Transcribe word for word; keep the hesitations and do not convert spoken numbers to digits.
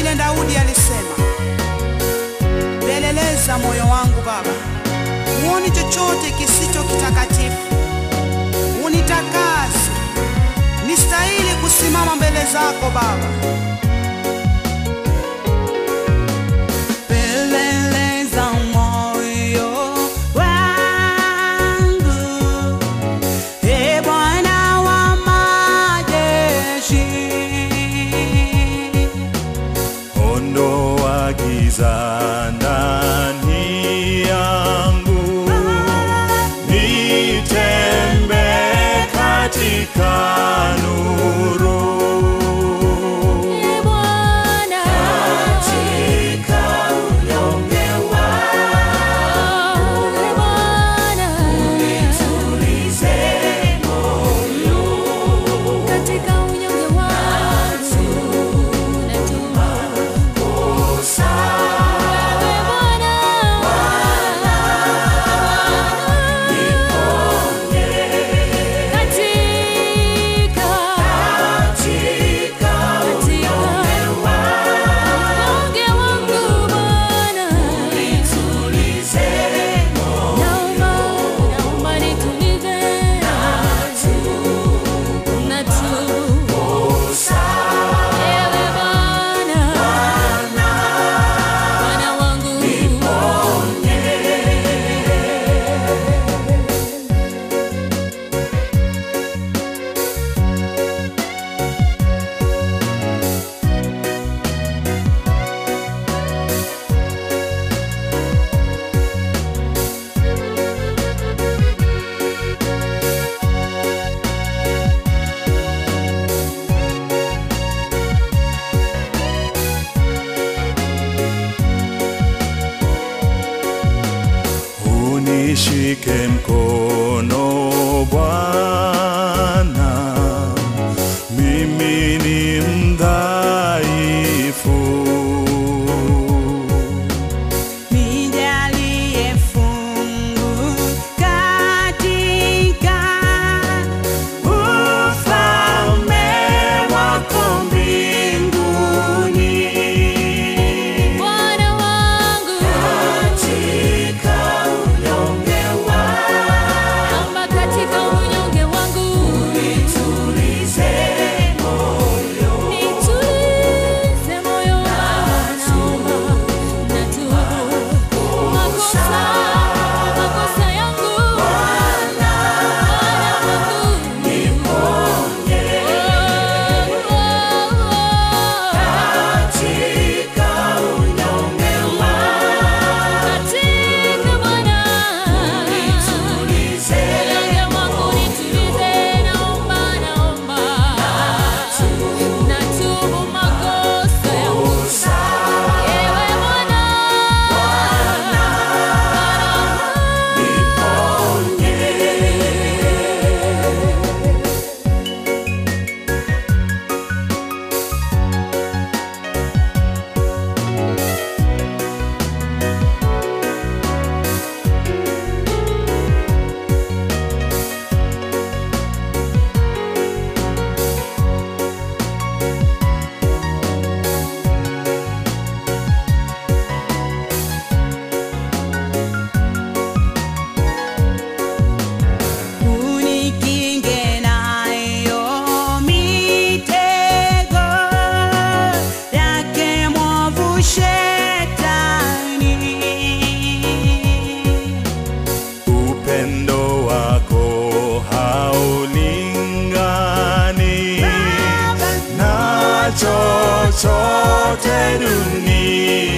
vile Daudi alisema, peleleza moyo wangu Baba, uone chochote kisicho kitakatifu, unitakase nistahili kusimama mbele zako Baba. Peleleza moyo wangu, e Bwana wa majeshi, ondoa giza ndani yangu, nitembee katika nuru. Nishike mkono Bwana, mimi ni mdhaifu. Nijalie fungu katika ufalme wako mbinguni. Bwana wangu, Katika unyonge wangu, katika unyonge wangu, nitulize moyo. nitulize moyo wangu, naomba natubu makosa, makosa yangu. Bwana wangu, Niponye katika unyonge wangu, katika Bwana, nitulize unyonge wangu nitulize, naomba, naomba natubu makosa yangu. Ewe Bwana, unikinge nayo mitego yake mwovu Shetani. Upendo wako haulingani na chochote duniani.